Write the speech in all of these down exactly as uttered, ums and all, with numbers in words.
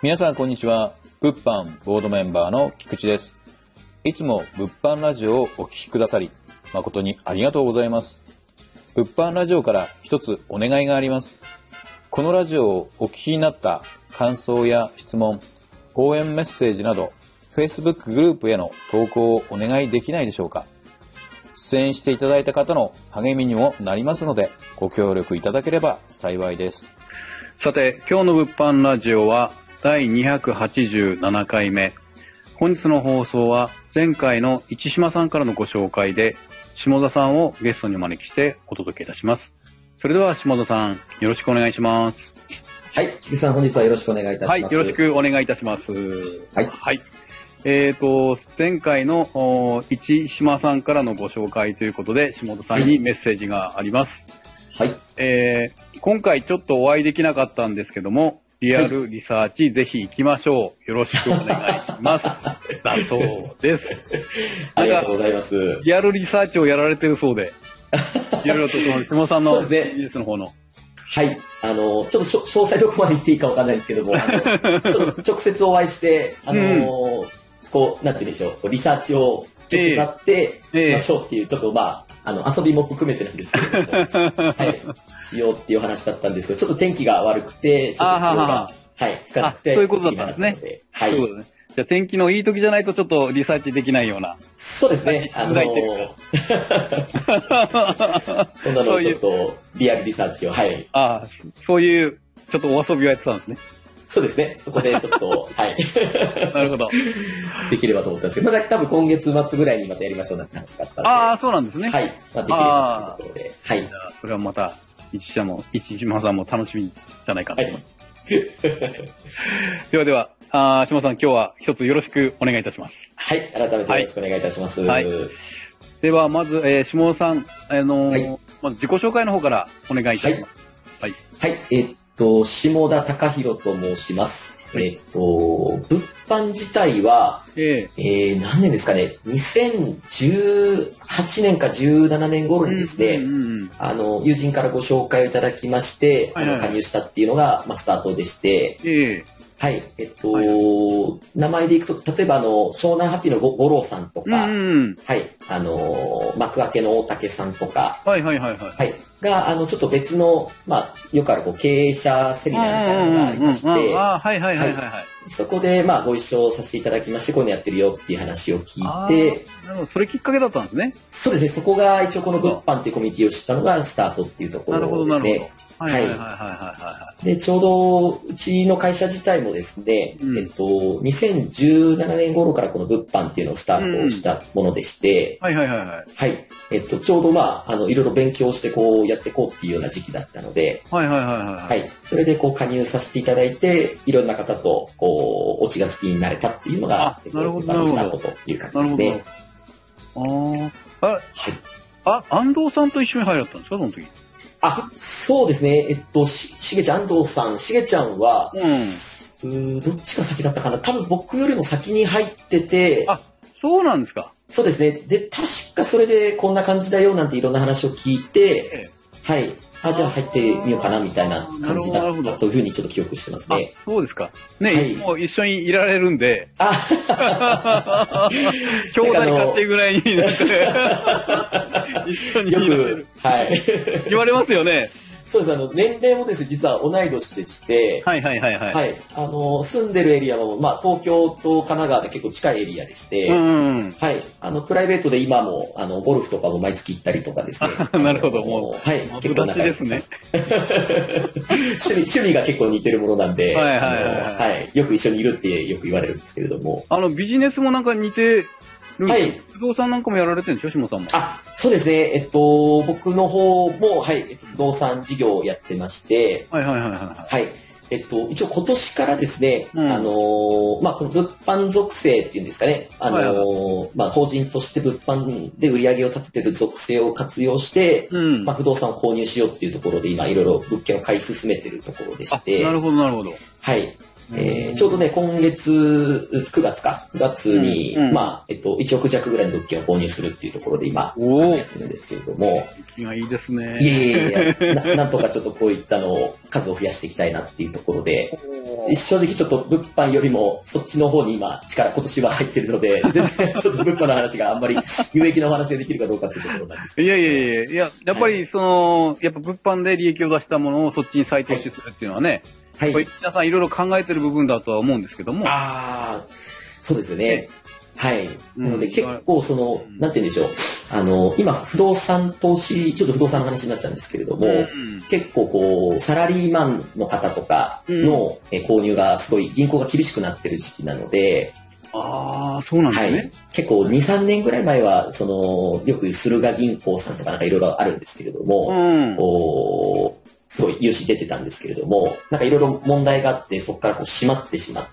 皆さんこんにちは。物販ボードメンバーの菊池です。いつも物販ラジオをお聞きくださり誠にありがとうございます。物販ラジオから一つお願いがあります。このラジオをお聞きになった感想や質問、応援メッセージなど Facebook グループへの投稿をお願いできないでしょうか。出演していただいた方の励みにもなりますのでご協力いただければ幸いです。 さて、今日の物販ラジオはだいにひゃくはちじゅうななかいめ。本日の放送は前回の市島さんからのご紹介で下田さんをゲストにお招きしてお届けいたします。それでは下田さん、よろしくお願いします。 はい、菊池さん本日はよろしくお願いいたします。 はい、よろしくお願いいたします。 はい。 はい。えーと、前回の市島さんからのご紹介ということで、下田さんにメッセージがあります。 はい。 えー、今回ちょっとお会いできなかったんですけども、リアルリサーチ、はい、ぜひ行きましょう。よろしくお願いします。だそうです。 ありがとうございます。 リアルリサーチをやられてるそうで、いろいろとその下田さんのビジネスの方の。 はい。あの、ちょっと詳細どこまで言っていいかわかんないんですけども、あのちょっと直接お会いして、あの、うん、こう、なんて言うんでしょう、リサーチを直接会ってしましょうっていう、えー、ちょっとまあ、あの、遊びも含めてなんですけれども、はい。しようっていう話だったんですけど、ちょっと天気が悪くて、ちょっと都合が、はい、つかなくて。 そういうことだったんですね。 はい。 そうですね。じゃあ天気のいい時じゃないとちょっとリサーチできないような。 そうですね。あのー、そんなのをちょっとリアルリサーチを、はい。 ああ、そういうちょっとお遊びをやってたんですね。 そうですね。そこでちょっと、はい。 なるほど。 できればと思ったんですけど、まだ多分今月末ぐらいにまたやりましょうなんて話だったんで。 ああ、そうなんですね。 はい。まあ、できればというところで。はい。じゃあ、それはまた、市島市島さんも楽しみじゃないかなと思います。はい、ではでは、あ島さん、今日は一つよろしくお願いいたします。 はい。改めてよろしくお願いいたします。はい。はい、 では、まず、えー、下田さん、あのーはい、まず自己紹介の方からお願いいたします。 はい。はい。はい、えー、っと、下田貴弘と申します。はい、えー、っと、物販自体は、えー、えー、何年ですかね、にせんじゅうはちねんかじゅうななねん頃にですね、うんうんうん、あの、友人からご紹介をいただきまして、はいはい、あの加入したっていうのが、まあ、スタートでして、えーはい。えっと、はい、名前でいくと、例えばあの、湘南ハッピーの五郎さんとか、うんうん、はい。あの、幕開けの大竹さんとか、 はいはいはいはい。 はい。が、あの、ちょっと別の、まあ、よくあるこう経営者セミナーみたいなのがありまして、 あはいはいはいはい、はい。 そこで、まあ、ご一緒させていただきまして、こういうのやってるよっていう話を聞いて、 なるほど、それきっかけだったんですね。 そうですね。そこが一応この物販っていうコミュニティを知ったのがスタートっていうところですね。なるほど、なるほど。はいはいはいはい。で、ちょうど、うちの会社自体もですね、うん、えっと、にせんじゅうななねん頃からこの物販っていうのをスタートしたものでして、うん、はいはいはいはい。はい。えっと、ちょうどまあ、あの、いろいろ勉強してこうやっていこうっていうような時期だったので、はいはいはいはい。はい。それでこう加入させていただいて、いろんな方と、こう、お血が好きになれたっていうのが、 なるほど、 なるほど。スタートという感じですね。 ああ。はい。あ、安藤さんと一緒に入られたんですか、その時。 あ、そうですね。えっと、し、しげちゃん、安藤さん、しげちゃんは、うん、うどっちが先だったかな。多分僕よりも先に入ってて。 あ、そうなんですか。 そうですね。で、確かそれでこんな感じだよなんていろんな話を聞いて、ええ、はい。あ、じゃあ入ってみようかなみたいな感じだったというふうにちょっと記憶してますね。 あ、そうですか。ね、はい、もう一緒にいられるんで。あ兄弟家庭ぐらいになって、一緒にいられる。よく、はい。言われますよね。 そうです。あの、年齢もですね、実は同い年でして、 はいはいはいはい。 はい。あの、住んでるエリアも、まあ、東京と神奈川で結構近いエリアでして、うん、はい。あの、プライベートで今も、あの、ゴルフとかも毎月行ったりとかですね。 なるほど、もう。はい。結構仲良くですね。趣味、趣味が結構似てるものなんで、はいはいはい、はい。はい。よく一緒にいるってよく言われるんですけれども。 あの、ビジネスもなんか似て、はい。不動産なんかもやられてるんでしょ、下さんも。 あ、そうですね。えっと、僕の方も、はい、えっと、不動産事業をやってまして、はいはいはいはい。はい。えっと、一応今年からですね、うん、あの、まあ、この物販属性っていうんですかね、あの、はいはい、まあ、法人として物販で売り上げを立ててる属性を活用して、うん、まあ、不動産を購入しようっていうところで今いろいろ物件を買い進めてるところでして。 なるほどなるほど。 はい。 えー、ちょうどね、今月、くがつか、くがつに、うんうん、まあ、えっと、いちおく弱ぐらいの物件を購入するっていうところで今、やってるんですけれども。 気がいいですね。 いえいえいえな、なんとかちょっとこういったのを、数を増やしていきたいなっていうところで、正直ちょっと物販よりも、そっちの方に今、力、今年は入ってるので、全然ちょっと物販の話があんまり有益なお話ができるかどうかっていうところなんですけど。 いやいやいやいや、やっぱりその、はい、やっぱ物販で利益を出したものをそっちに再投資するっていうのはね、はい、皆さんいろいろ考えてる部分だとは思うんですけども。 ああ、そうですよね。はい。なので結構その、うん、なんて言うんでしょう。あの、今、不動産投資、ちょっと不動産の話になっちゃうんですけれども、うん、結構こう、サラリーマンの方とかの、うん、購入がすごい銀行が厳しくなってる時期なので、 ああ、そうなんですね。はい。 結構に、さんねんぐらい前は、その、よく駿河銀行さんとかなんかいろいろあるんですけれども、うん、こう、すごい融資出てたんですけれども、なんかいろいろ問題があって、そこからこう閉まってしまって、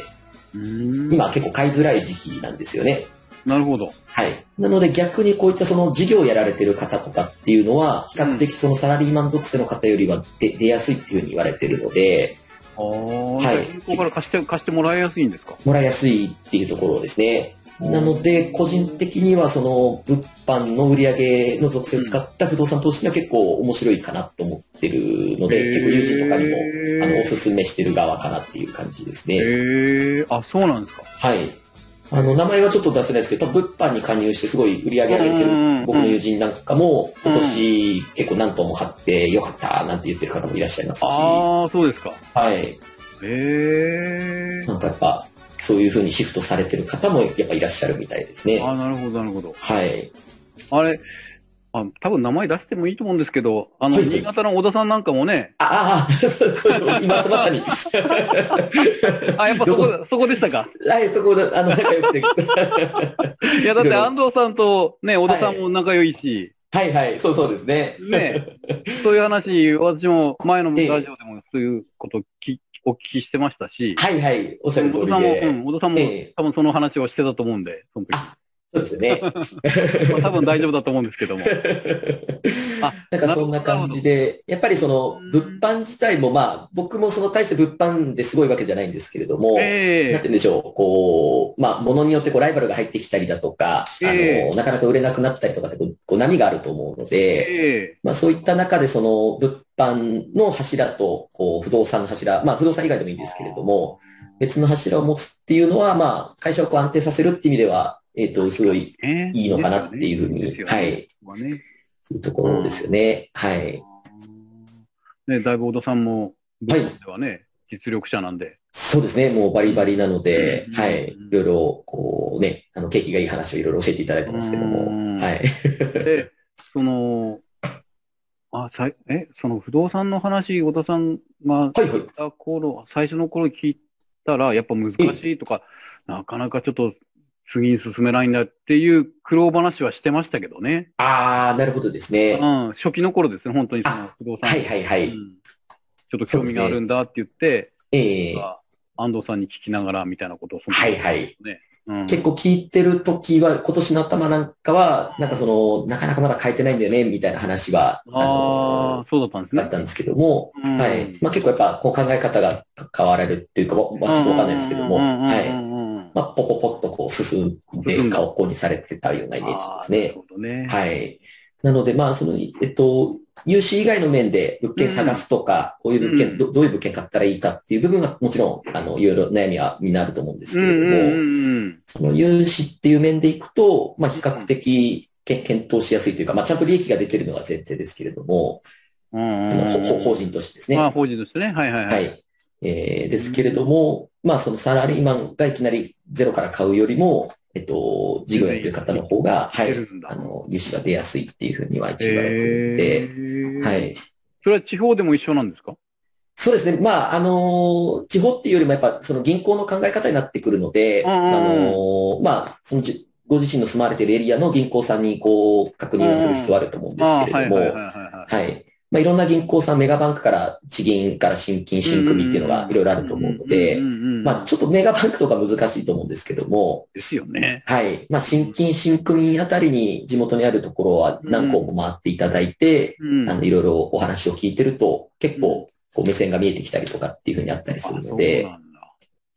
今結構買いづらい時期なんですよね。 なるほど。 はい。なので逆にこういったその事業をやられてる方とかっていうのは、比較的そのサラリーマン属性の方よりは出、出やすいっていうふうに言われてるので、 ああ、はい。銀行から貸して、貸してもらいやすいんですか？ もらいやすいっていうところですね。なので、個人的にはその物販の売り上げの属性を使った不動産投資には結構面白いかなと思ってるので、結構友人とかにもあのおすすめしてる側かなっていう感じですね。 へえ、あ、そうなんですか。 はい。あの、名前はちょっと出せないですけど、物販に加入してすごい売り上げ上げてる僕の友人なんかも、今年結構何頭も買ってよかったなんて言ってる方もいらっしゃいますし。 ああ、そうですか。 はい。 へえ。 なんかやっぱ、そういう風にシフトされてる方もやっぱいらっしゃるみたいですね。 ああ、なるほど、なるほど。 はい。 あれ、あ、多分名前出してもいいと思うんですけど、あの、はいはい、新潟の小田さんなんかもね。 ああ、今そのまさに。 あ、やっぱそこ、そこでしたか。 はい、そこで、あの、仲良くて。いや、だって安藤さんとね、小田さんも仲良いし。 はい、はい、はい、そうそうですね。 ね。そういう話、私も前のラジオでもそういうこと聞お聞きしてましたし。 はいはい、おっしゃる通りで。 小田さんも、うん、小田さんも、ええ、多分その話をしてたと思うんで、その時。 そうですよね。 まあ、多分大丈夫だと思うんですけども。 あ、なんかそんな感じで、やっぱりその物販自体もまあ僕もその大して物販ですごいわけじゃないんですけれども、えー、なんて言うんでしょう、こう、まあ物によってこうライバルが入ってきたりだとか、えー、あの、なかなか売れなくなったりとかってこう、こう波があると思うので、えー、まあそういった中でその物販の柱とこう不動産の柱、まあ不動産以外でもいいんですけれども、別の柱を持つっていうのはまあ会社をこう安定させるっていう意味では、えっと、すごいいいのかなっていうふうに、ね、はい。そういうところですよね。はい。 ね、だいぶ小田さんも、はい。ではね、実力者なんで。 そうですね。もうバリバリなので、はい。いろいろ、こうね、あの、景気がいい話をいろいろ教えていただいてますけども、はい。 で、その、あ、さい、え、その不動産の話、小田さんが、はいはい。た頃、最初の頃聞いたら、やっぱ難しいとか、なかなかちょっと、次に進めないんだっていう苦労話はしてましたけどね。 ああ、なるほどですね。 うん、初期の頃ですね、本当にその不動産。 はいはいはい、うん。 ちょっと興味があるんだって言って、 ね、ええー、 安藤さんに聞きながらみたいなことをその、ね、はいはい。うん、結構聞いてる時は、今年の頭なんかは、なんかその、なかなかまだ書いてないんだよね、みたいな話は、 あのー、あそうだったんですね。 あったんですけども、うん、はい。まあ結構やっぱこう考え方が変わられるっていうか、まあちょっとわかんないですけども、はい。まあ、ポポポッとこう進んで顔こにされてたようなイメージですね。なるほどね。はい。なので、まあ、その、えっと、融資以外の面で物件探すとか、うん、こういう物件、うん、ど、どういう物件買ったらいいかっていう部分はもちろん、あの、いろいろ悩みはみんなあると思うんですけれども、うんうんうん、その融資っていう面でいくと、まあ、比較的、検討しやすいというか、まあ、ちゃんと利益が出てるのが前提ですけれども、うん、あの、法人としてですね。 まあ、法人としてね。はいはいはい。はい。 えー、ですけれども、まあそのサラリーマンがいきなりゼロから買うよりも、えっと、事業やってる方の方が、はい、あの、融資が出やすいっていうふうには一応言われてるので、はい。 それは地方でも一緒なんですか？ そうですね。まあ、あの、地方っていうよりもやっぱその銀行の考え方になってくるので、あの、まあ、そのじご自身の住まわれているエリアの銀行さんにこう、確認をする必要はあると思うんですけれども、はい。まあ、いろんな銀行さん、メガバンクから地銀から新金、新組っていうのがいろいろあると思うので、まあ、ちょっとメガバンクとか難しいと思うんですけども。 ですよね。 はい。まあ、新金、新組あたりに地元にあるところは何校も回っていただいて、うん、あの、いろいろお話を聞いてると、結構、こう、目線が見えてきたりとかっていうふうにあったりするので、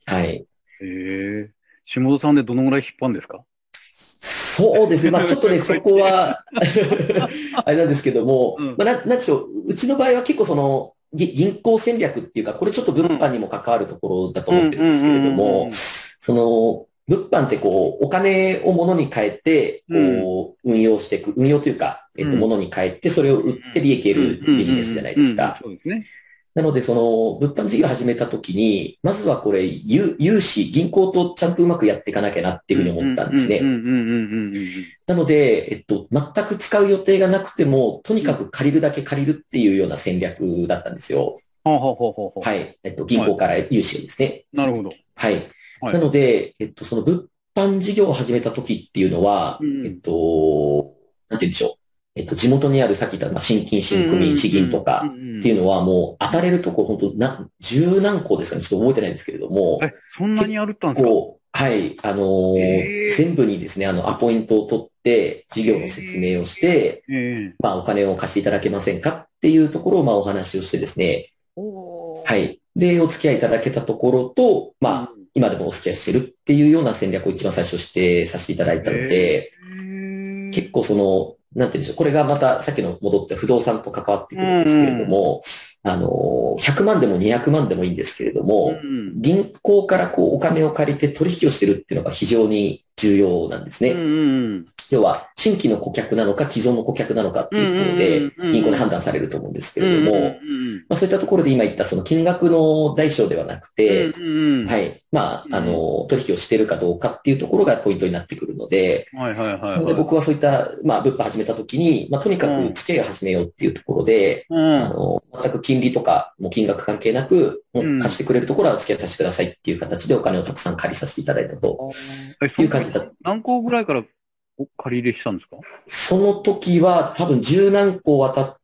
はい。 ええ。下田さんでどのぐらい引っ張るんですか？ そうですね。まあちょっとね、そこはあれなんですけども、 うん。 まあな、なんでしょう。うちの場合は結構その、ぎ銀行戦略っていうか、これちょっと物うん。 販にも関わるところだとうん。うん。 思ってるんですけれども、 うん。 その、物販ってこう、お金を物に変えて、 うん。 こう、運用していく、運用というか、えっと、 うん。 物に変えて、それを売って利益うん。 得るうん。 ビジネスじゃないうん。うん。 ですか。 そうですね。 なので、その、物販事業を始めたときに、まずはこれ、融融資、銀行とちゃんとうまくやっていかなきゃなっていううん。 ふうに思ったんうん。うん。うん。 ですね。 うん。うん。 なので、えっと、全く使う予定がなくても、とにうん。 かく借りるだけ借りるっていうような戦略だったんですよ。 ほうほうほうほうほはい。えっと、 う。はい。 銀行から融資をですね。 なるほど。 はい。 はい。 なので、えっと、その物販事業を始めた時っていうのは、えっうん。 と、なんて言うんでしょう。えっと、地元にあるさっき言った、まあ、新金、 うん。 新区民、 うん。 地銀とうん。うかっていうん。 のはもう当たれるとこ、本当な、十何校ですかね。ちょっと覚えてないんですけれども、 え、そんなに結やるったんですか？ 構、はい、あのーええ全部にですね、あの、アポイントを取って、事業の説明をして、 ええええ。 まあ、お金を貸していただけませんかっていうところを、まあ、お話をしてですね、はおー。 い。で、お付き合いいただけたところと、まうん。 あ、今でもお付き合いしてるっていうような戦略を一番最初してさせていただいたのえで、結え。 構その、なんて言うんでしょう。これがまたさっきの戻って不動産と関わってうくるんですけれどん。 も、あの、ひゃくまんでもにひゃくまんでもいいんですけれどうも、 ん。 銀行からこうお金を借りて取引をしてるっていうのが非常に重要なんですうん。 ね。 うん。 要は、新規の顧客なのか、既存の顧客なのかっうん。 ていうところで、 うん。 銀行でうん。 判断されると思うんですけうん。 れどうん。 も、まあ、そういったところで今言ったその金額の大小ではなくうん。 て、 うん。 はい。まあ、あうん。 の、取引をしているかどうかっていうところがポイントになってくるので、 はいはいはいなので僕ははそういった、まあ、物販始めた時に、まあ、とにい。うかくん。 付き合いを始めようっていうところで、 うん。 あの、全く金利とか、もう金額関係なく、もうん。 う貸してくれるところは付き合いさせてくださいっていう形でお金をたくさん借りさせていただいたとあーえ、その時いう感じだ。 何校ぐらいからお借り入れしたんですか？ その時は多分十何校渡って、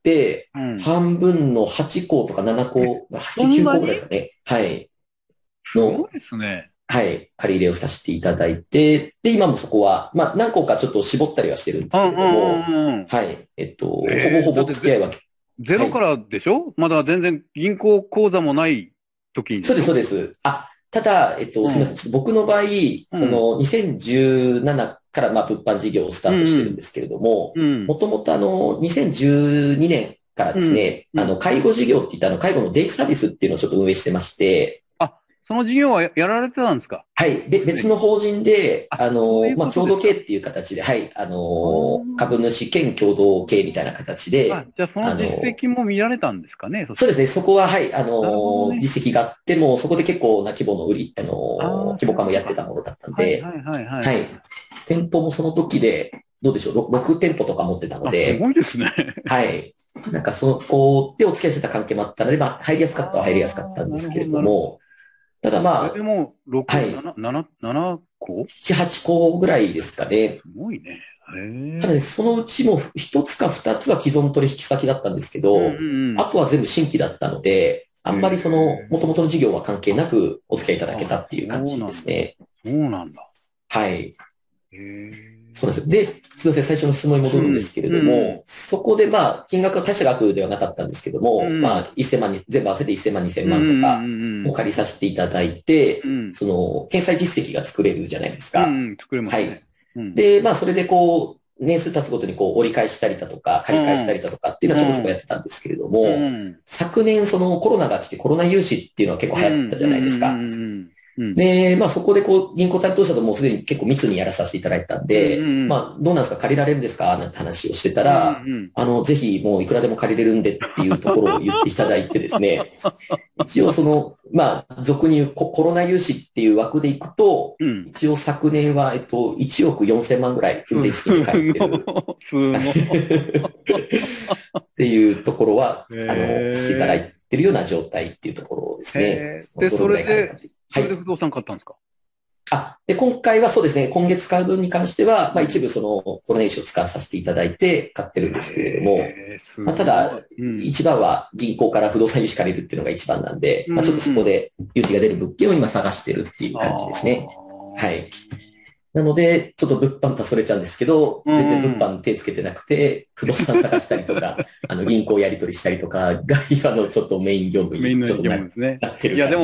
うん。 半分のはち校とかなな校、はち、きゅう校ぐそんなにらいですかね。はい。の、 すごいですね。 はい、借り入れをさせていただいて、で、今もそこは、まあ、何個かちょっと絞ったりはしてるんですけれうんうんども、 うんうん。 はい、えっと、ほぼええ、 ほぼだってゼ、 付き合いは、はい、 ゼロからでしょ？まだ全然銀行口座もない時にでそうです、 しょ？ そうです。あ、ただ、えっと、 うん。 すみません。ちょっと僕の場合、 うん。 その、にせんじゅうななから、まあ、物販事業をスタートしてるんうんですけれども、 うん。 もともとあの、にせんじゅうにねんからうん。 ですね、 うん。 あの、介護事業って言ったあの、介護のデイサービスっていうのをちょっと運営してまして、 あ、その事業はや、やられてたんですか？ はい。べ、 すでに。 別の法人で、 あ、 あの、 そういうまあ、 ことですか。 共同経営っていう形で、はい。ああの、株ー主兼共同経営みたいな形あ、 で、 じゃあその実あの、 績も見られたんですかね、そしたら。 そうですね。そこは、はい。あなるほどの、 ね。 実績があっても、そこで結構な規模の売り、あの、 ああ、 規模感もやってそういうことか。 たものだったんで、 はいはいはいはいはい。 はい。 店舗もその時で、どうでしょう、ろく店舗とか持ってたのあ、すで、 ごいですね。 はい。なんかそこでお付き合いしてた関係もあったので、まあ、入りやすかったは入りやすかっああ、 たんですけなるほどなるほど。 れども、ただえ、でまも、 あ、はろく、 い。 なな、なな、なな個？ なな、はち校ぐらいですかね。 すごいね。へただね、 え。 そのうちも一つか二つは既存取引先だったんですけうんど、あうんとは全部新規だったので、あうん。へんまりその、元え。 々の事業は関係なくお付き合いいただけあ、 たっていう感じそうなんだ。 ですね。 そうなんだ。 はい。 へえ。 そうなんですよ。で、すいません、最初の質問に戻るんでうん、 すけれうん、 ども、そこでまあ、金額は大した額ではなかったんですけども、まうん、 あ、いっせんまんに、全部合わせていっせんまん、2000 うん、う万とかん、うん、 を借りさせていただいて、 うん、 その、返済実績が作れるじゃないですうん、 か。 うん、作れまはい。 すね。うん、 で、まあ、それでこう、年数経つごとにこう、折り返したりだとか、 う借り返したりん、 だとかっていうのはちょこちょこやってたんですけれども、 うん、 昨年そのコロナが来てコロナ融資っていうのは結構うん、 流行ったじゃうん、 ないですか。 うん、うん、 で、まあそこでこう、銀行担当者ともうすでに結構密にやらさせていただいたんうん、 で、 うん、 まあどうなんですか借りられるんですかなんて話をしてたうん、 ら、 うん、 あの、ぜひもういくらでも借りれるんでっていうところを言っていただいてですね、一応その、まあ俗に言うココロナ融資っていう枠でいくと、 うん。 一応昨年は、えっと、いちおくよんせん万ぐらい運転資金に返ってるすごい、すごい。 っていうところは、 へあの、貸していただえ、 いてるような状態っていうところですへね。 え。で、そどのぐられで、 い借りるかっていう。はい。 それで不動産買ったんですか？ あ、で、今回はそうですね、今月買う分に関しては、まあ一うん。 部そのコロネーションを使わさせていただいて買ってるんですけれども、 へえ、すまあただ、 ごい。うん。 一番は銀行から不動産融資借りるっていうのが一番なんで、 うまあちょっとそこん。 で融資が出る物件を今探してるっていうあ感じですね。 あ。 はい。なので、ちょっと物販とはそれちゃうんですけど、 うん全然物うん。 販手つけてなくて、不動産探したりとか、あの銀行やり取りしたりとかが今のちょっとメイン業務メインの業にちょっとな、 務ですね。 なっていや、でも、 る感じ。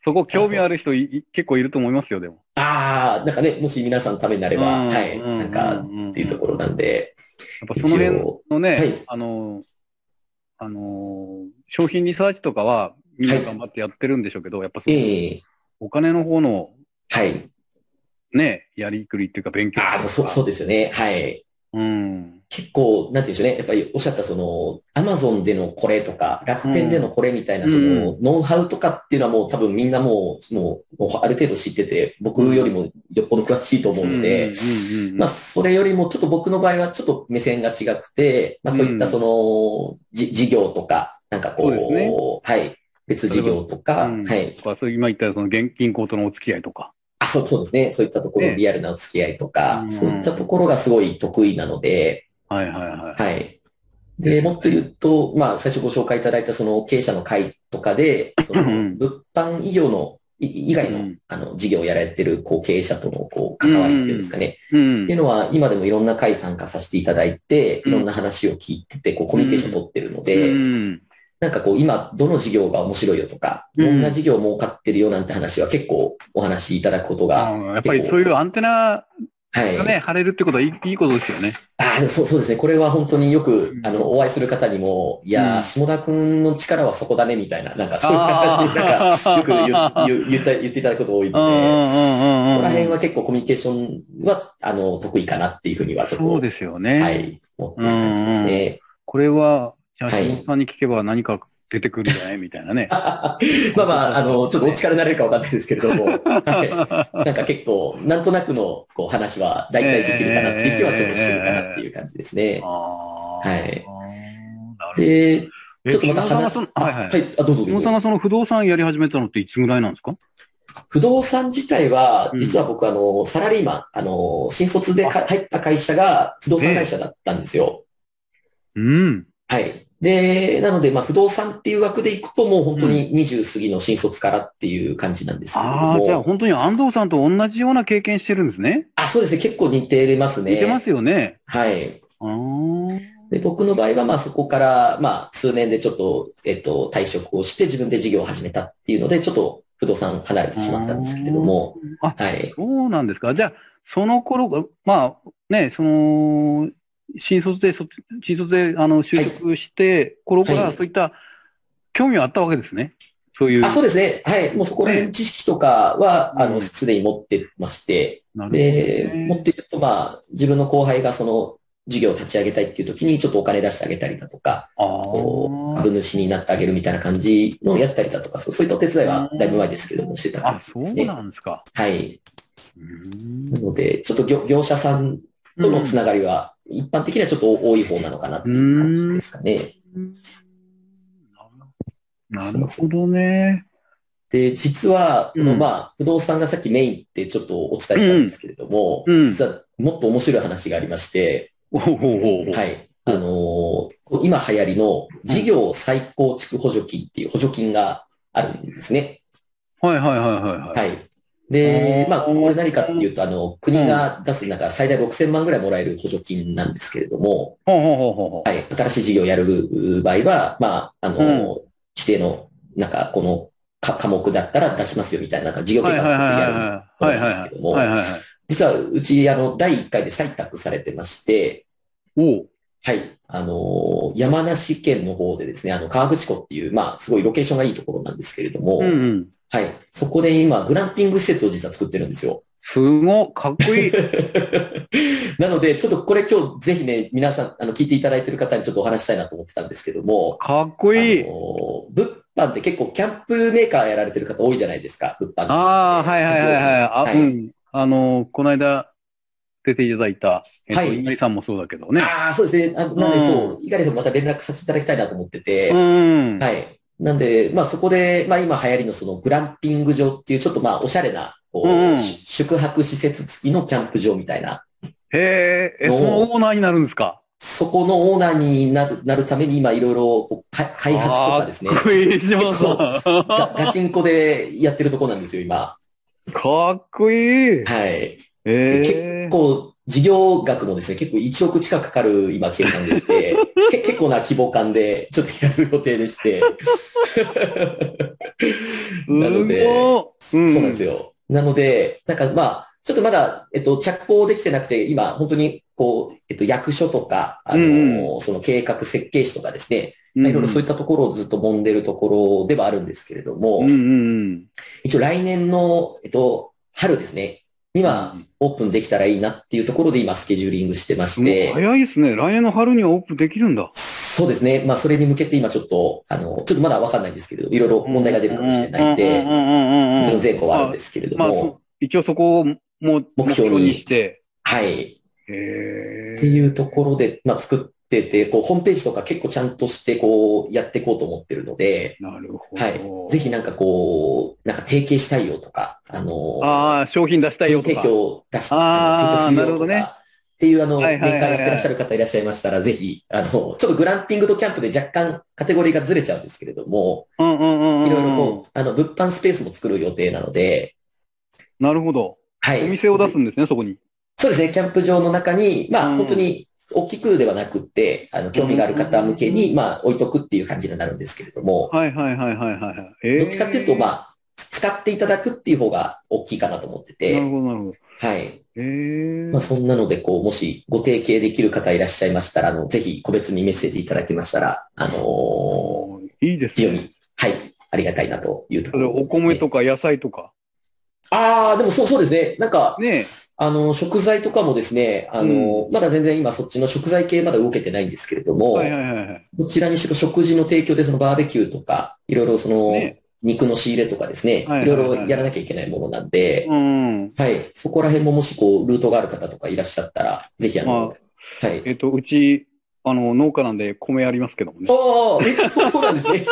そこ興味ある人い結構いると思いますよ、でも。 ああ、なんかね、もし皆さんのためになれば、はい、なんか、っていうところなんで。 やっぱその辺のね、はい、あの、あの、商品リサーチとかは、みんな頑張ってやってるんでしょうけど、はい、やっぱその、えー、お金の方の、 はい。 ね、やりくりっていうか勉強。 ああ、そう、そうですよね。はい。 うん。 結構、なんていうんでしょうね。やっぱりおっしゃったその、アマゾンでのこれとか、楽天でのこれみたいな、その、ノウハウとかっていうのはもう多分みんなもう、もう、もうある程度知ってて、僕よりもよっぽど詳しいと思うので、まあ、それよりもちょっと僕の場合はちょっと目線が違くて、まあそういったその、じ、事業とか、なんかこう、 ね、 はい、別事業とか、 うん、 はい。 とか、そういう今言ったその現金行とのお付き合いとか。 あ、そう、そうですね。そういったところ、リアルなお付き合いとか、ね、そういったところがすごい得意なので、 はいはいはい。 はい。で、もっと言うと、まあ、最初ご紹介いただいたその経営者の会とかで、その、物販以上の、以外の、あの、事業をやられてる、こう、経営者との、こう、関わりっていうんですかね。っていうのは、今でもいろんな会参加させていただいて、いろんな話を聞いてて、こう、コミュニケーション取ってるので、なんかこう、今、どの事業が面白いよとか、どんな事業儲かってるよなんて話は結構お話しいただくことが。 やっぱりそういうアンテナ、はい。ね、貼れるってことはいい、いいことですよね。 ああ、そう、そうですね。これは本当によく、あの、お会いする方にも、いやー、下田くんの力はそこだね、みたいな、なんかそういう話、なんか、よく言言言っていただくこと多いので、そこら辺は結構コミュニケーションは、あの、得意かなっていうふうにはちょっと。 そうですよね。 はい。思ってる感じですね。 これは、じゃあ、下田さんに聞けば何か出てくるんじゃないみたいなね。 まあまあ、あの、ちょっとお力になれるかわかんないですけれども、はい。なんか結構、なんとなくのこう話は大体できるかなっていう気はちょっとしてるかなっていう感じですね。はい。で、ちょっとまた話、 はいはい。はい、 あ、どうぞどうぞ。 下さんがその不動産やり始めたのっていつぐらいなんですか？ 不動産自体は、実は僕、あの、サラリーマン、あの、新卒で入った会社が不動産会社だったんですよ。 うん。 はい。で、なので、まあ、不動産っていう枠でいくと、もう本当ににじゅう過ぎの新卒からっていう感じなんですけれども。 ああ、じゃあ本当に安藤さんと同じような経験してるんですね。 あ、そうですね。結構似てますね。 似てますよね。 はい。 あで、僕の場合は、まあ、そこから、まあ、数年でちょっと、えっと、退職をして自分で事業を始めたっていうので、ちょっと不動産離れてしまったんですけれども。 あ、はい。そうなんですか。じゃあ、その頃、まあ、ね、その、新卒で、新卒で、あの、就職して、はい、頃からそういった興味はあったわけですね。そういう。 あ、そうですね。はい。もうそこら辺知識とかは、ね、あの、すでに持ってまして。なるほど、ね。で、持っていると、まあ、自分の後輩がその、事業を立ち上げたいっていう時に、ちょっとお金出してあげたりだとか、こう、株主になってあげるみたいな感じのやったりだとか、そういったお手伝いはだいぶ前ですけども、してた感じですね。 あ、そうなんですか。 はい。なので、ちょっと 業, 業者さんとのつながりは、一般的にはちょっと多い方なのかなっていう感じですかね。 なるほどね。 で、実は、この、まあ、不動産がさっきメインってちょっとお伝えしたんですけれども、うん、実はもっと面白い話がありまして、はい。あのー、今流行りの事業再構築補助金っていう補助金があるんですね。 はいはいはいはい。 はい。で、まあ、これ何かっていうと、あの、国が出す、なんか最大ろくせんまんぐらいもらえる補助金なんですけれども、はい。新しい事業をやる場合は、まあ、あの、指定の、なんか、この科目だったら出しますよみたいな、なんか事業計画をやるものなんですけども、実はうち、あの、だいいっかいで採択されてまして、 おはい。あのー、山梨県の方でですね、あの、河口湖っていう、まあ、すごいロケーションがいいところなんですけれども、うんうん、はい。そこで今、グランピング施設を実は作ってるんですよ。 すごい、かっこいい。 なので、ちょっとこれ今日ぜひね、皆さん、あの、聞いていただいている方にちょっとお話したいなと思ってたんですけども。 かっこいい。 あのー、物販って結構キャンプメーカーやられてる方多いじゃないですか、物販。 ああ、はいはいはいはい。あ、はい、うん。あのー、この間、出ていただいた、えっと、はい。猪狩さんもそうだけどね。 ああ、そうですね。あなんで、そう、猪狩さんもまた連絡させていただきたいなと思ってて。うん。はい。なんで、まあそこで、まあ今流行りのそのグランピング場っていうちょっとまあおしゃれな、こう、うん、宿泊施設付きのキャンプ場みたいな。 へえ、そのオーナーになるんですか？ そこのオーナーになる、なるために今いろいろ開発とかですね。 かっこいい結構ガ、ガチンコでやってるとこなんですよ、今。 かっこいい。 はい。えー、結構事業額もですね、結構いちおく近くかかる今計算でして、け結構な規模感でちょっとやる予定でして。なので、うん、そうなんですよ。なので、なんかまあ、ちょっとまだ、えっと、着工できてなくて、今、本当に、こう、えっと、役所とか、あの、うん、その計画設計士とかですね、いろいろそういったところをずっと揉んでるところではあるんですけれども、うんうん、一応来年の、えっと、春ですね、今、オープンできたらいいなっていうところで今、スケジューリングしてまして。 早いですね。来年の春にはオープンできるんだ。 そうですね。まあ、それに向けて今ちょっと、あの、ちょっとまだわかんないんですけれど、いろいろ問題が出るかもしれないんで、もちろん前後はあるんですけれども。まあ、 一応そこをも目標にして。 はい。へっていうところで、まあ、作ってて、こう、ホームページとか結構ちゃんとして、こう、やっていこうと思ってるので。 なるほど。 はい。ぜひなんかこう、なんか提携したいよとか、あの、 ああ、商品出したいよとか。 提供出し、あの、提供するよとか。ね、っていう、あの、メーカーやってらっしゃる方いらっしゃいましたら、ぜひ、あの、ちょっとグランピングとキャンプで若干カテゴリーがずれちゃうんですけれども、いろいろこう、あの、物販スペースも作る予定なので。 なるほど。はい。お店を出すんですね、そこに。 そうですね、キャンプ場の中に、まあ、うん、本当に、大きくではなくって、あの、興味がある方向けに、まあ、置いとくっていう感じになるんですけれども。 はいはいはいはいはい。えー、 どっちかっていうと、まあ、使っていただくっていう方が大きいかなと思ってて。 なるほどなるほど。 はい。えー、まあ、そんなので、こう、もしご提携できる方いらっしゃいましたら、あの、ぜひ個別にメッセージいただけましたら、あのー、 いいですね。 非常に、はい、ありがたいなというところです、ね。 お米とか野菜とか。 ああ、でもそうそうですね。なんか、ね、あの、食材とかもですね、あの、うん、まだ全然今そっちの食材系まだ動けてないんですけれども、はいはいはい、どちらにしろ食事の提供でそのバーベキューとか、いろいろその、ね、肉の仕入れとかですね、はいろいろやらなきゃいけないものなんで、うん、はい、そこら辺ももしこう、ルートがある方とかいらっしゃったら、ぜひあの、 まあ、はい。えっと、うち、あの、農家なんで米ありますけどもね。 ああ、え、そう、そうなんですね。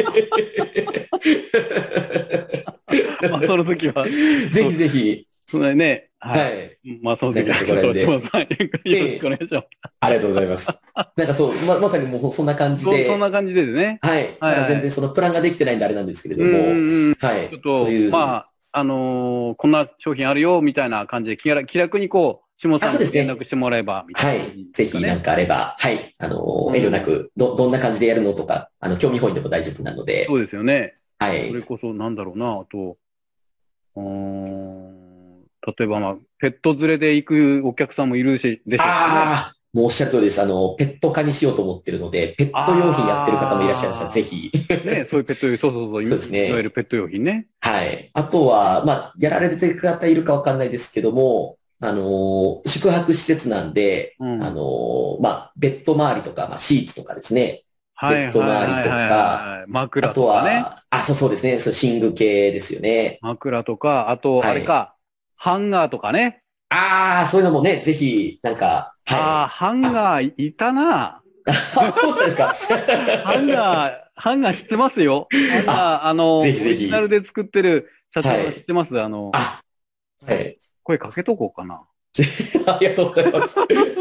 まあ、その時は。 ぜひぜひ。 そうだね。はい。はい、まあ、その時は。 そこら辺で。よろしくお願いします。 ありがとうございます。なんかそう、ま、まさにもうそんな感じで。 そんな感じですね。 はい。まだ全然そのプランができてないんであれなんですけれども。はい。 ちょっと、そういうまあ、あのー、こんな商品あるよ、みたいな感じで気楽気楽にこう、下さんに連絡してもらえば、みたいな、ね。 はい。ぜひなんかあれば、はい。あのー、遠慮なく、ど、どんな感じでやるのとか、あの、興味本位でも大丈夫なので。 そうですよね。 はい。 それこそ、なんだろうな、あと、うーん、例えばまあ、ペット連れで行くお客さんもいるし、でしょうね。 ああ、もうおっしゃる通りです。あの、ペット化にしようと思ってるので、ペット用品やってる方もいらっしゃいましたら、ぜひ。 ね、そういうペット用品、そうそうそう、そうですね。いわゆるペット用品ね。 はい。あとは、まあ、やられてる方いるかわかんないですけども、あのー、宿泊施設なんで、うん、あのー、まあ、ベッド周りとか、まあ、シーツとかですね。ベッド周りとか、 枕とかね。 あとは、あ、そうそうですね。そう寝具系ですよね。 枕とか、あと、あれか、はい、ハンガーとかね。 ああ、そういうのもね、ぜひ、なんか、 はい。ああ、ハンガーいたな。 そうなんですか。 ハンガー、ハンガー知ってますよ。ハンガー、あの、 ぜひぜひオリジナルで作ってる社長が知ってます、はい、あの、 あ、はい。 声かけとこうかな。 ありがとうございます。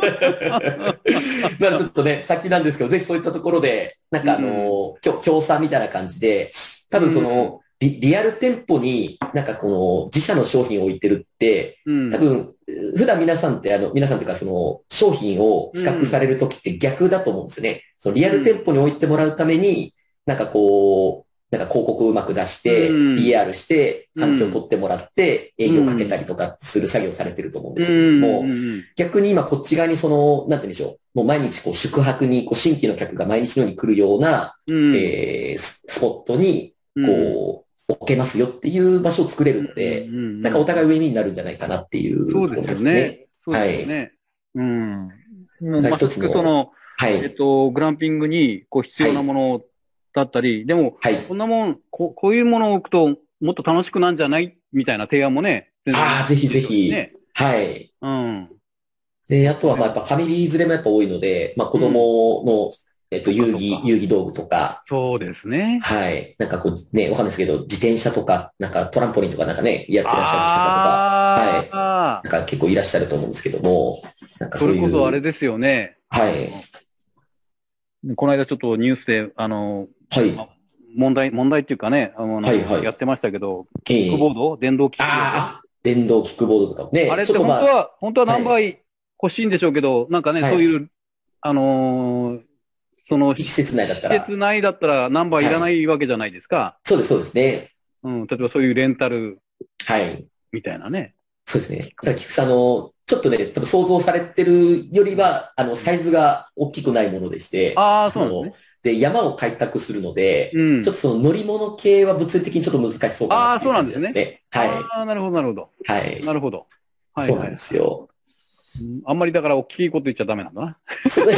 ならちょっとね、先なんですけど、ぜひそういったところで、なんかあの、うん、協賛みたいな感じで、多分その、うん、リ, リアル店舗になんかこの自社の商品を置いてるって、うん、多分、普段皆さんってあの、皆さんというかその商品を比較されるときって逆だと思うんですよね。そのリアル店舗に置いてもらうために、なんかこう、なんか広告をうまく出して、ピーアール して、反響を取ってもらって、営業かけたりとかする作業されてると思うんですけれども、逆に今こっち側にその、なんて言うんでしょう、もう毎日こう宿泊に、こう新規の客が毎日のように来るような、えー、スポットに、こう、置けますよっていう場所を作れるので、なんかお互いウィンウィンになるんじゃないかなっていうところですね。 そうですよね。はい。うん。もうまさしくその、はい、えっと、グランピングにこう必要なものを、だったり、でも、はい、こんなもんこ、こういうものを置くともっと楽しくなんじゃないみたいな提案もね。 ああ、ぜひぜひ。はい。うん。で、あとはまあやっぱファミリー連れもやっぱ多いので、まあ子供の、うん、えっと、遊戯、遊戯道具とか。 そうですね。 はい。なんかこう、ね、わかんないですけど、自転車とか、なんかトランポリンとかなんかね、やってらっしゃる方とか、はい。なんか結構いらっしゃると思うんですけども、なんかそういう。 それこそあれですよね。 はい。 この間ちょっとニュースで、あの、 はい。 問題、問題っていうかね、あの、はいはい、やってましたけど、キックボード、えー、電動キックボード。 ああ、電動キックボードとかもね。 あれって本当は、まあ、本当は何倍、 欲しいんでしょうけど、なんかね、はい、そういう、あのー、その、 施設内だったら。 施設内だったらナンバーいらないわけじゃないですか。 はい、そうです、そうですね。 うん、例えばそういうレンタル。 はい。 みたいなね。 そうですね。ただ、菊池さん、あの、ちょっとね、多分想像されてるよりは、あの、サイズが大きくないものでして。 ああ、そうなんですね。 で、山を開拓するので、うん、ちょっとその乗り物系は物理的にちょっと難しそうかなっていう感じですね。ああ、そうなんですね。はい。 ああ、なるほど、なるほど。 はい。 なるほど。 はい、そうなんですよ。 あんまりだから大きいこと言っちゃダメなんだな。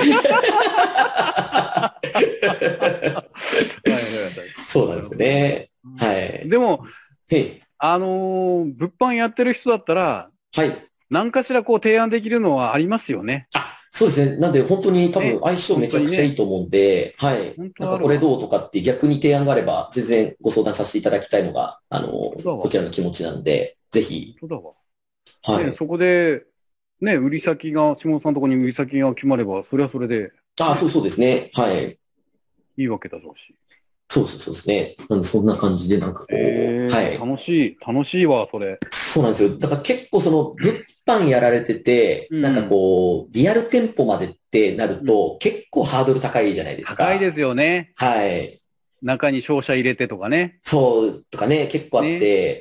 そうなんですね。はい。 でも、あのー、物販やってる人だったら、 はい。 何かしらこう提案できるのはありますよね。 あ、そうですね。なんで本当に多分相性めちゃくちゃいいと思うんで、ね、はい。なんかこれどうとかって逆に提案があれば全然ご相談させていただきたいのが、あの、こちらの気持ちなんで、ぜひ。 本当だわ。 はい、 ね。そこで、ね、売り先が、下野さんのところに売り先が決まれば、それはそれで、ね。 ああ、そうそうですね。はい。 いいわけだろうし。 そうそうそうですね。なんでそんな感じでなんかこう、 えー、はい。楽しい、楽しいわ、それ。 そうなんですよ。だから結構その物販やられてて、うん、なんかこう、リアル店舗までってなると、うん、結構ハードル高いじゃないですか。 高いですよね。 はい。 中に商社入れてとかね。 そう、とかね、結構あって、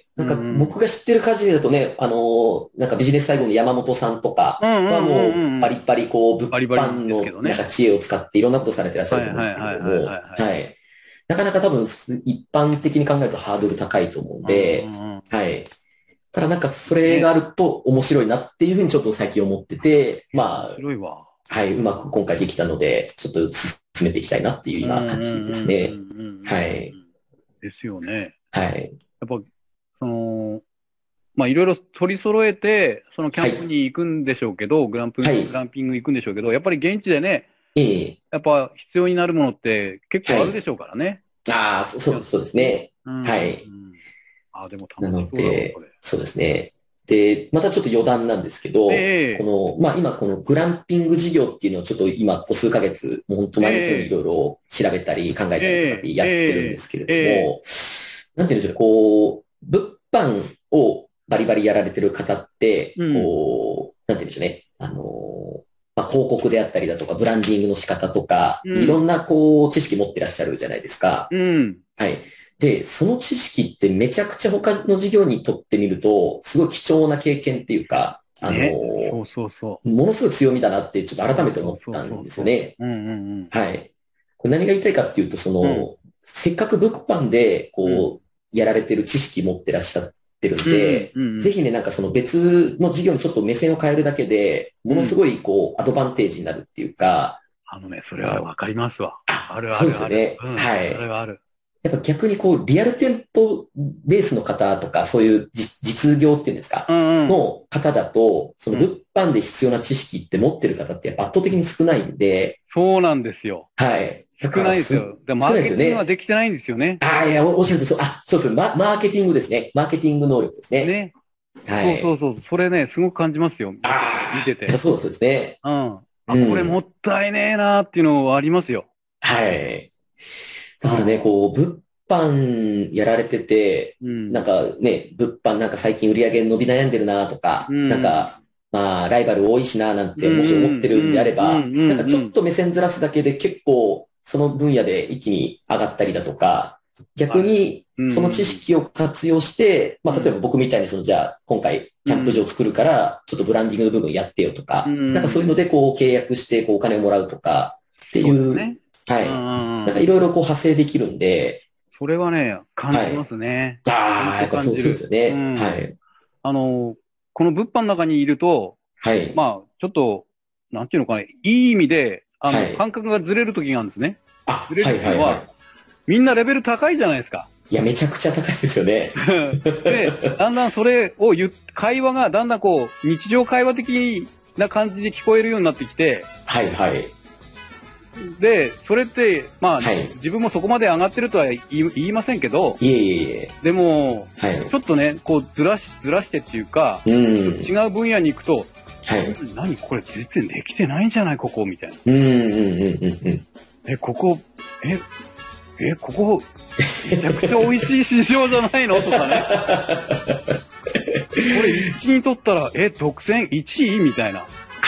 ね、なんか僕が知ってる限りだとね、あのー、なんかビジネス最後の山本さんとかはもうバリバリこう、物販のなんか知恵を使っていろんなことされてらっしゃると思うんですけれども、はい。なかなか多分一般的に考えるとハードル高いと思うんで、うんうんうん、はい。ただなんかそれがあると面白いなっていうふうにちょっと最近思ってて、まあ、 面白いわ。 はい、うまく今回できたので、ちょっと進めていきたいなっていう今感じですね。はい。 ですよね。 はい。やっぱ、その、まあいろいろ取り揃えて、そのキャンプに行くんでしょうけど、はい、グランプ、はい、グランピング行くんでしょうけど、やっぱり現地でね、 ええ、 やっぱ必要になるものって結構あるでしょうからね。 はい、ああ、そう、そうですね。うん、はい。 ああ、でも楽しそうだわ、これ。そうですね。で、またちょっと余談なんですけど、えー、この、まあ今このグランピング事業っていうのをちょっと今ここ数ヶ月、もう本当毎日のようにいろいろ調べたり考えたりとかやってるんですけれども、えーえー、なんていうんでしょうね、こう、物販をバリバリやられてる方って、うん、こう、なんていうんでしょうね、あの、まあ、広告であったりだとか、ブランディングの仕方とか、うん、いろんなこう、知識持ってらっしゃるじゃないですか。 うん、 はい。で、その知識ってめちゃくちゃ他の事業にとってみると、すごい貴重な経験っていうか、あの、 ね、そうそうそう。 ものすごい強みだなってちょっと改めて思ったんですよね。はい。これ何が言いたいかっていうと、その、うん、せっかく物販で、こう、うん、やられてる知識持ってらっしゃってるんで、うんうんうん、ぜひね、なんかその別の事業にちょっと目線を変えるだけで、ものすごいこう、アドバンテージになるっていうか。 あのね、それはわかりますわ。あるあるある。 そうですよね。 うん、 はい。 それはある。 やっぱ逆にこう、リアル店舗ベースの方とか、そういう実業っていうんですか、うんうん、の方だと、その物販で必要な知識って持ってる方って圧倒的に少ないんで。 そうなんですよ。 はい。 少ないですよ。でマーケティングはできてないんですよね。 ああ、いや、おっしゃるとそう、あ、そうです。マ、マーケティングですね。マーケティング能力ですね。 ね。はい。そうそうそう。それね、すごく感じますよ。 ああ。 見てて。 そうですね。 うん。あ、これもったいねえなーっていうのはありますよ。 はい。だからね、こう、物販やられてて、うん、なんかね、物販なんか最近売り上げ伸び悩んでるなとか、うん、なんか、まあ、ライバル多いしななんてもし思ってるんであれば、なんかちょっと目線ずらすだけで結構その分野で一気に上がったりだとか、逆にその知識を活用して、まあ、例えば僕みたいにその、じゃあ今回キャンプ場を作るから、ちょっとブランディングの部分やってよとか、なんかそういうのでこう契約してこうお金をもらうとかっていう、ね、はい。なんかいろいろこう派生できるんで、 それはね、感じますね。 はい、ああ、やっぱそうですよね、うん。はい。 あの、この物販の中にいると、 はい。 まあ、ちょっと、なんていうのかね、いい意味で、あの、はい、感覚がずれる時があるんですね。 あ、 ずれるっていうのは、 はいはいはい、 みんなレベル高いじゃないですか。 いや、めちゃくちゃ高いですよね。 で、だんだんそれを言っ、会話がだんだんこう、日常会話的な感じで聞こえるようになってきて、 はいはい。 で、それって、まあ、はい、自分もそこまで上がってるとは言い、言いませんけど、 いえいえいえ。 でも、はい、ちょっとね、こう、ずらし、ずらしてっていうか、うん、違う分野に行くと、はい、何これ全然できてないんじゃないここみたいな。 うんうんうんうんうん。 え、ここ、え、え、ここ、めちゃくちゃ美味しい市場じゃないのとかね。これ一気に取ったら、え、独占いちいみたいな。 は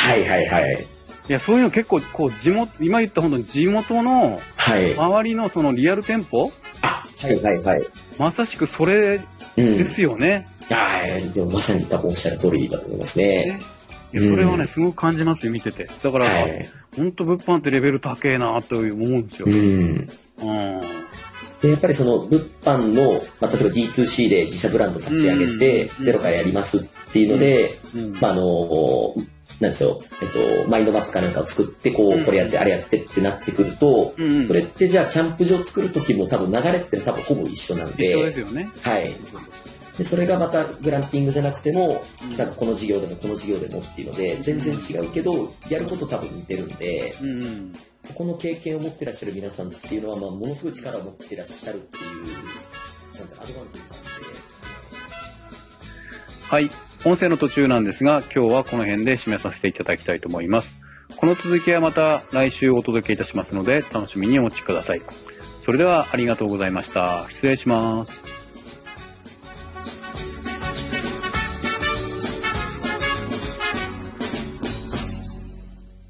はいはいはい。 いや、そういうの結構、こう、地元、今言った本当に地元の、周りのそのリアル店舗、 あ、はいはいはい。 まさしくそれですよね。 うん、はい、でもまさに多分おっしゃる通りだと思いますね。 いや、それはね、すごく感じますよ、見てて。だから、はい、本当物販ってレベル高えなと思うんですよ。うん。うん。 で、やっぱりその物販の、まあ、例えば ディーツーシー で自社ブランド立ち上げて、ゼロからやりますっていうので、まあ、あの、なんですよ、えっと、マインドマップかなんかを作って、こう、これやって、あれやってってなってくると、それってじゃあ、キャンプ場作るときも多分流れって多分ほぼ一緒なんで、 一緒ですよね。 はい。で、それがまたグランピングじゃなくても、なんかこの事業でもこの事業でもっていうので、全然違うけど、やること多分似てるんで、ここの経験を持ってらっしゃる皆さんっていうのは、まあ、ものすごい力を持ってらっしゃるっていう、なんかアドバンテージなんで。 はい。音声の途中なんですが、今日はこの辺で締めさせていただきたいと思います。この続きはまた来週お届けいたしますので、楽しみにお待ちください。それではありがとうございました。失礼します。